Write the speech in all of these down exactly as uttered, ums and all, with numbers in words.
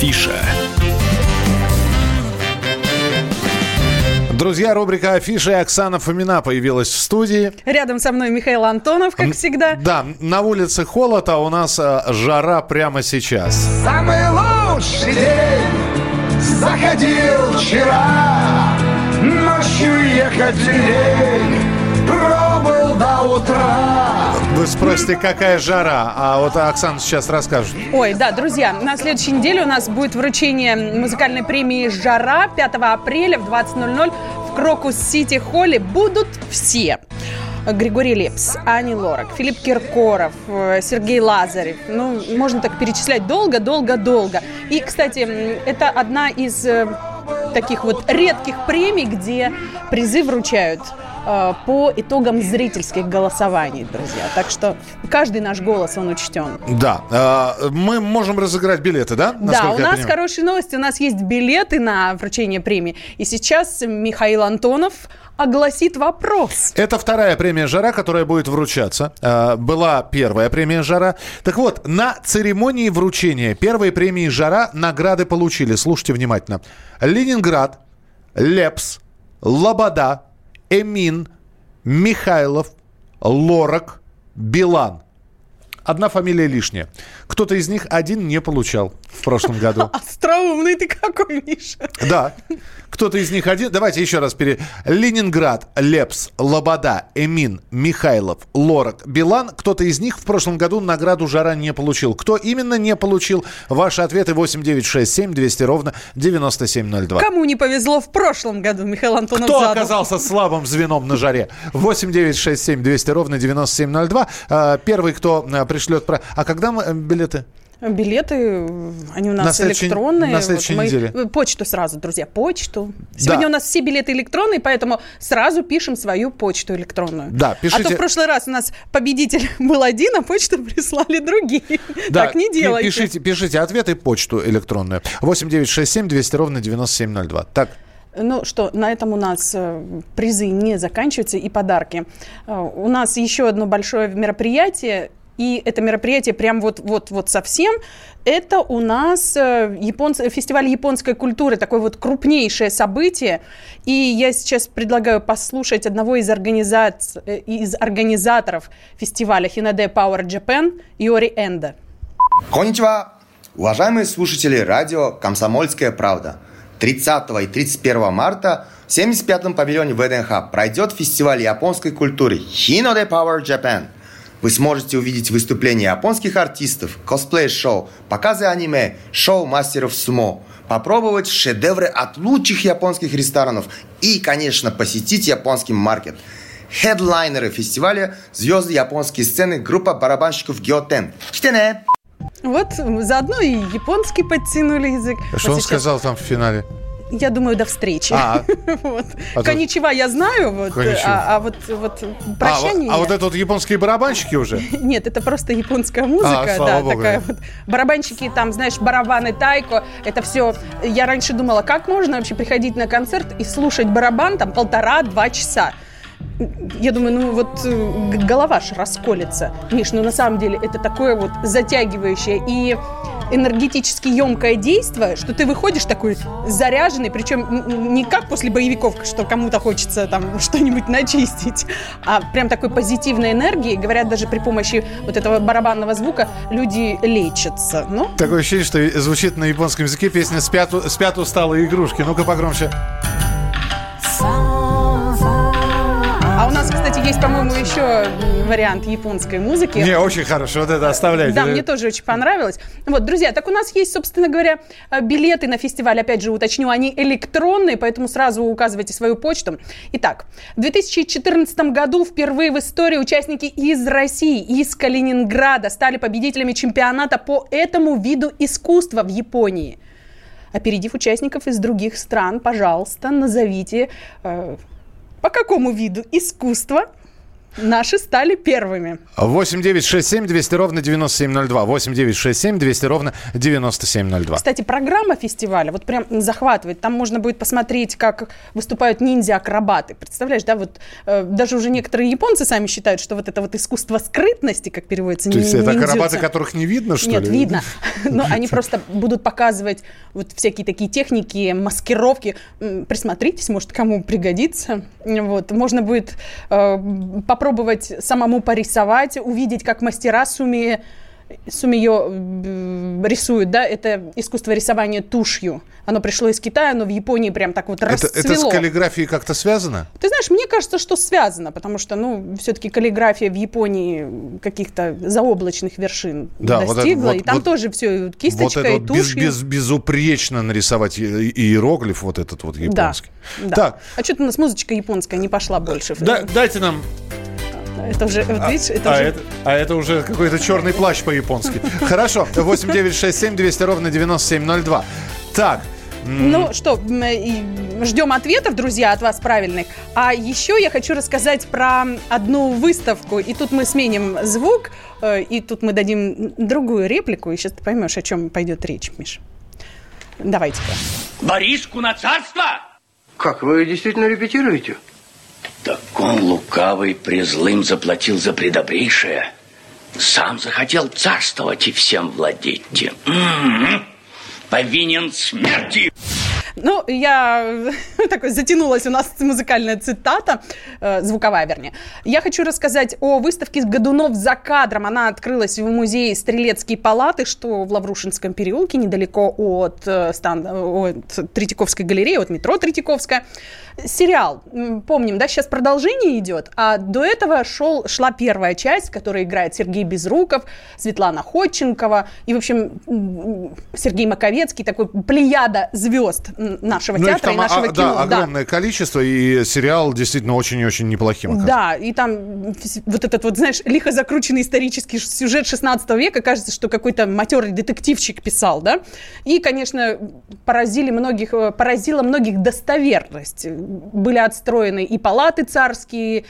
Афиша. Друзья, рубрика «Афиша» и Оксана Фомина появилась в студии. Рядом со мной Михаил Антонов, как всегда. Да, на улице холод, а у нас а, жара прямо сейчас. Самый лучший день заходил вчера. Ночью ехать лень, пробыл до утра. Вы спросите, какая жара? А вот Оксана сейчас расскажет. Ой, да, друзья, на следующей неделе у нас будет вручение музыкальной премии «Жара» пятого апреля в двадцать ноль ноль в Крокус-Сити-Холле. Будут все. Григорий Лепс, Ани Лорак, Филипп Киркоров, Сергей Лазарев. Ну, можно так перечислять долго-долго-долго. И, кстати, это одна из таких вот редких премий, где призы вручают по итогам зрительских голосований, друзья. Так что каждый наш голос, он учтен. Да. Мы можем разыграть билеты, да? Да, у нас хорошие новости. У нас есть билеты на вручение премии. И сейчас Михаил Антонов огласит вопрос. Это вторая премия «Жара», которая будет вручаться. Была первая премия «Жара». Так вот, на церемонии вручения первой премии «Жара» награды получили. Слушайте внимательно. Ленинград, Лепс, Лобода, Эмин, Михайлов, Лорак, Билан. Одна фамилия лишняя. Кто-то из них один не получал в прошлом году. Остроумный ты какой, Миша. Да. Кто-то из них один... Давайте еще раз пере... Ленинград, Лепс, Лобода, Эмин, Михайлов, Лорак, Билан. Кто-то из них в прошлом году награду «Жара» не получил. Кто именно не получил? Ваши ответы восемь девятьсот шестьдесят семь двести ровно девяносто семь ноль два. Кому не повезло в прошлом году, Михаил Антонов Кто задал. оказался слабым звеном на «Жаре»? восемь девятьсот шестьдесят семь двести ровно девяносто семь ноль два. Первый, кто пришлет... Про... А когда мы... билеты? Билеты, они у нас на электронные. На следующей вот, неделе. Мы, почту сразу, друзья, почту. Сегодня да. у нас все билеты электронные, поэтому сразу пишем свою почту электронную. Да, пишите. А то в прошлый раз у нас победитель был один, а почту прислали другие. Да, так не делайте. Пишите, пишите ответы, почту электронную. восемь девятьсот шестьдесят семь двести ровно девяносто семь ноль два. Так. Ну что, на этом у нас призы не заканчиваются и подарки. У нас еще одно большое мероприятие. И это мероприятие прям вот-вот-вот совсем. Это у нас японц... фестиваль японской культуры, такое вот крупнейшее событие. И я сейчас предлагаю послушать одного из, организа... из организаторов фестиваля Hinode Power Japan, Йори Энда. Конничева! Уважаемые слушатели радио «Комсомольская правда». тридцатого и тридцать первого марта в семьдесят пятом павильоне ВДНХ пройдет фестиваль японской культуры Hinode Power Japan. Вы сможете увидеть выступления японских артистов, косплей-шоу, показы аниме, шоу мастеров сумо, попробовать шедевры от лучших японских ресторанов и, конечно, посетить японский маркет. Хедлайнеры фестиваля – звезды японской сцены группа барабанщиков Гётен. Чтене! Вот, заодно и японский подтянули язык. Что вот он сейчас... сказал там в финале? Я думаю, до встречи. А, вот. а Коничева я знаю, вот, а, а вот, вот прощание... А, а вот это вот японские барабанщики уже? Нет, это просто японская музыка. А, слава да, Богу. Такая вот. Барабанщики, там, знаешь, барабаны тайко, это все... Я раньше думала, как можно вообще приходить на концерт и слушать барабан там полтора-два часа. Я думаю, ну вот голова ж расколется. Миш, ну на самом деле это такое вот затягивающее и энергетически емкое действие, что ты выходишь такой заряженный, причем не как после боевиков, что кому-то хочется там что-нибудь начистить, а прям такой позитивной энергии. Говорят, даже при помощи вот этого барабанного звука люди лечатся. Ну? Такое ощущение, что звучит на японском языке песня «Спят, спят усталые игрушки». Ну-ка погромче. А у нас, кстати, есть, по-моему, еще вариант японской музыки. Не, очень хорошо, вот это оставляйте. Да, мне тоже очень понравилось. Вот, друзья, так у нас есть, собственно говоря, билеты на фестиваль. Опять же, уточню, они электронные, поэтому сразу указывайте свою почту. Итак, в две тысячи четырнадцатом году впервые в истории участники из России, из Калининграда стали победителями чемпионата по этому виду искусства в Японии. Опередив участников из других стран, пожалуйста, назовите... Э, по какому виду искусства Наши стали первыми. восемь девять шесть семь двести ровно девяносто семь ноль два. восемь девять шесть семь двести ровно девяносто семь ноль два. Кстати, программа фестиваля вот прям захватывает. Там можно будет посмотреть, как выступают ниндзя-акробаты. Представляешь, да, вот э, даже уже некоторые японцы сами считают, что вот это вот искусство скрытности, как переводится, То есть это ниндзюцу. акробаты, которых не видно, что Нет, ли? Нет, видно. Но они просто будут показывать вот всякие такие техники, маскировки. Присмотритесь, может, кому пригодится. Вот. Можно будет э, попробовать Попробовать самому порисовать, увидеть, как мастера суми, сумиё рисуют, да, это искусство рисования тушью. Оно пришло из Китая, но в Японии прям так вот расцвело. Это, это с каллиграфией как-то связано? Ты знаешь, мне кажется, что связано, потому что, ну, все-таки каллиграфия в Японии каких-то заоблачных вершин да, достигла, вот это, вот, и там вот, тоже все кисточкой, вот это вот тушью. Без, без, безупречно нарисовать иероглиф вот этот вот японский. Да, так. да. А что-то у нас музычка японская не пошла больше. Да, дайте нам... Это уже, вот а, видишь, это а, уже... Это, а это уже какой-то черный плащ по-японски. Хорошо, восемь девять шесть семь двести ровно девяносто семь ноль два. Так. Ну что, ждем ответов, друзья, от вас правильных. А еще я хочу рассказать про одну выставку. И тут мы сменим звук, и тут мы дадим другую реплику. И сейчас ты поймешь, о чем пойдет речь, Миш. Давайте-ка. Бориску на царство? Как, вы действительно репетируете? Так он лукавый презлым заплатил за предобрейшее. Сам захотел царствовать и всем владеть. М-м-м. Повинен смерти. Ну, я... так затянулась у нас музыкальная цитата, э, звуковая, вернее. Я хочу рассказать о выставке «Годунов за кадром». Она открылась в музее Стрелецкие палаты, что в Лаврушинском переулке, недалеко от, э, стан... от Третьяковской галереи, от метро Третьяковская. Сериал, помним, да, сейчас продолжение идет, а до этого шел, шла первая часть, в которой играет Сергей Безруков, Светлана Ходченкова и, в общем, Сергей Маковецкий, такой плеяда звезд нашего ну, театра и нашего а, кино. Да, огромное да. количество, и сериал действительно очень и очень неплохим оказывается. Да, и там вот этот вот, знаешь, лихо закрученный исторический сюжет шестнадцатого века, кажется, что какой-то матерый детективчик писал, да, и, конечно, поразили многих, поразила многих достоверность. Были отстроены и палаты царские,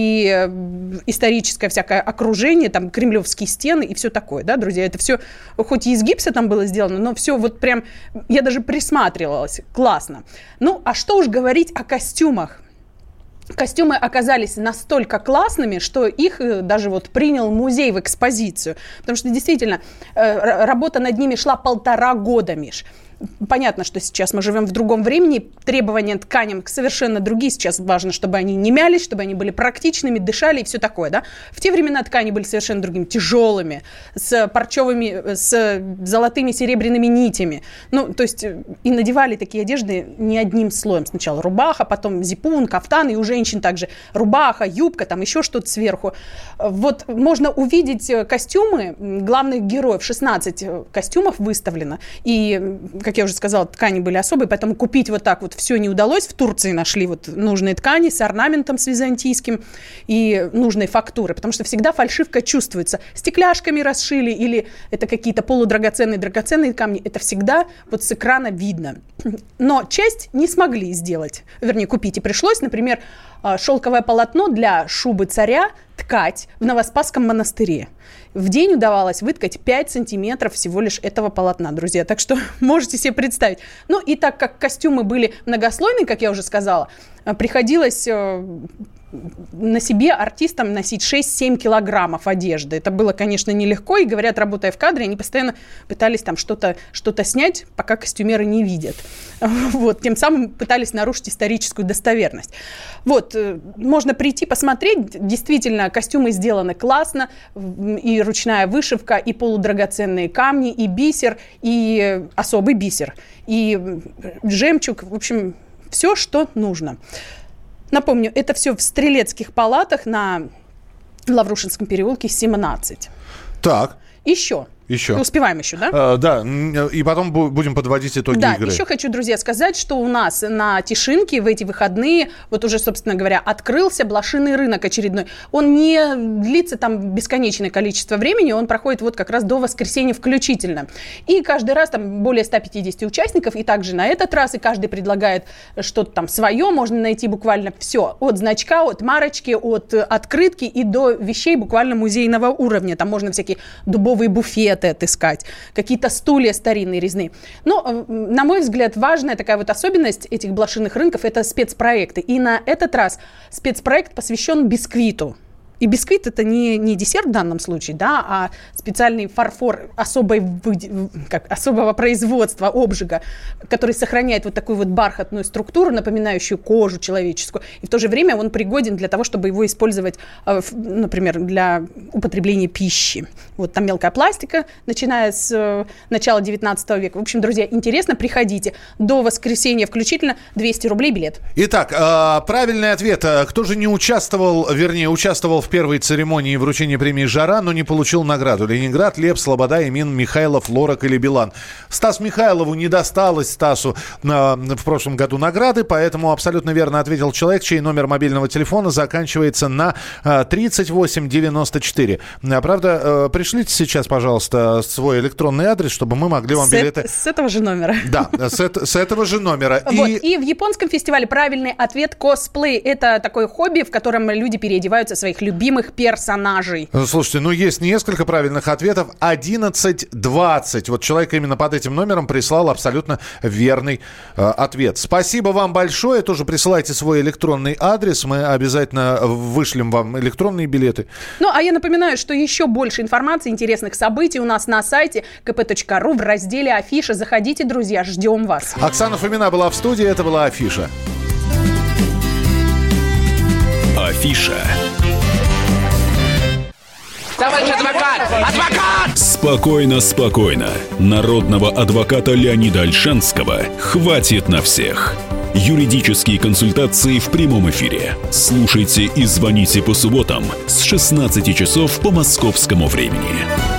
и историческое всякое окружение, там кремлевские стены и все такое, да, друзья. Это все, хоть и из гипса там было сделано, но все вот прям, я даже присматривалась, классно. Ну, а что уж говорить о костюмах. Костюмы оказались настолько классными, что их даже вот принял музей в экспозицию. Потому что действительно работа над ними шла полтора года, Миш. Понятно, что сейчас мы живем в другом времени, требования тканям совершенно другие. Сейчас важно, чтобы они не мялись, чтобы они были практичными, дышали и все такое, да. В те времена ткани были совершенно другими, тяжелыми, с парчевыми, с золотыми, серебряными нитями. Ну, то есть и надевали такие одежды не одним слоем. Сначала рубаха, потом зипун, кафтан, и у женщин также рубаха, юбка, там еще что-то сверху. Вот можно увидеть костюмы главных героев. шестнадцать костюмов выставлено, и как я уже сказала, ткани были особые, поэтому купить вот так вот все не удалось. В Турции нашли вот нужные ткани с орнаментом, с византийским и нужной фактурой, потому что всегда фальшивка чувствуется. Стекляшками расшили или это какие-то полудрагоценные, драгоценные камни. Это всегда вот с экрана видно. Но часть не смогли сделать, вернее, купить. И пришлось, например, шелковое полотно для шубы царя ткать в Новоспасском монастыре. В день удавалось выткать пять сантиметров всего лишь этого полотна, друзья. Так что можете себе представить. Ну и так как костюмы были многослойные, как я уже сказала, приходилось на себе артистам носить шесть-семь килограммов одежды. Это было, конечно, нелегко. И, говорят, работая в кадре, они постоянно пытались там что-то, что-то снять, пока костюмеры не видят. Вот. Тем самым пытались нарушить историческую достоверность. Вот. Можно прийти посмотреть. Действительно, костюмы сделаны классно. И ручная вышивка, и полудрагоценные камни, и бисер, и особый бисер, и жемчуг. В общем, все, что нужно. Напомню, это все в Стрелецких палатах на Лаврушинском переулке семнадцать. Так. Еще. еще. Успеваем еще, да? А, да, и потом будем подводить итоги да, игры. Да, еще хочу, друзья, сказать, что у нас на Тишинке в эти выходные, вот уже, собственно говоря, открылся блошиный рынок очередной. Он не длится там бесконечное количество времени, он проходит вот как раз до воскресенья включительно. И каждый раз там более ста пятидесяти участников, и также на этот раз, и каждый предлагает что-то там свое, можно найти буквально все. От значка, от марочки, от открытки и до вещей буквально музейного уровня. Там можно всякие дубовые буфеты отыскать, какие-то стулья старинные, резные. Но, на мой взгляд, важная такая вот особенность этих блошиных рынков – это спецпроекты. И на этот раз спецпроект посвящен бисквиту. И бисквит – это не, не десерт в данном случае, да, а специальный фарфор особой, как, особого производства, обжига, который сохраняет вот такую вот бархатную структуру, напоминающую кожу человеческую. И в то же время он пригоден для того, чтобы его использовать, например, для употребления пищи. Вот там мелкая пластика, начиная с начала девятнадцатого века. В общем, друзья, интересно, приходите. До воскресенья включительно двести рублей билет. Итак, правильный ответ. Кто же не участвовал, вернее, участвовал в первой церемонии вручения премии «Жара», но не получил награду? Ленинград, Лепс, Слобода, Имин, Михайлов, Лорак или Билан. Стас Михайлову не досталось, Стасу, э, в прошлом году награды, поэтому абсолютно верно ответил человек, чей номер мобильного телефона заканчивается на э, тридцать восемь девяносто четыре. А, правда, э, пришлите сейчас, пожалуйста, свой электронный адрес, чтобы мы могли вам с билеты... Э- с этого же номера. Да, с, это, с этого же номера. Вот. И... И в японском фестивале правильный ответ — косплей. Это такое хобби, в котором люди переодеваются в своих любимых любимых персонажей. Слушайте, ну есть несколько правильных ответов. одиннадцать двадцать. Вот человек именно под этим номером прислал абсолютно верный э, ответ. Спасибо вам большое. Тоже присылайте свой электронный адрес. Мы обязательно вышлем вам электронные билеты. Ну, а я напоминаю, что еще больше информации, интересных событий у нас на сайте ка пэ точка ру в разделе «Афиша». Заходите, друзья, ждем вас. Оксана Фомина была в студии. Это была Афиша. Афиша. Товарищ адвокат! Адвокат! Спокойно, спокойно. Народного адвоката Леонида Ольшанского хватит на всех. Юридические консультации в прямом эфире. Слушайте и звоните по субботам с шестнадцати часов по московскому времени.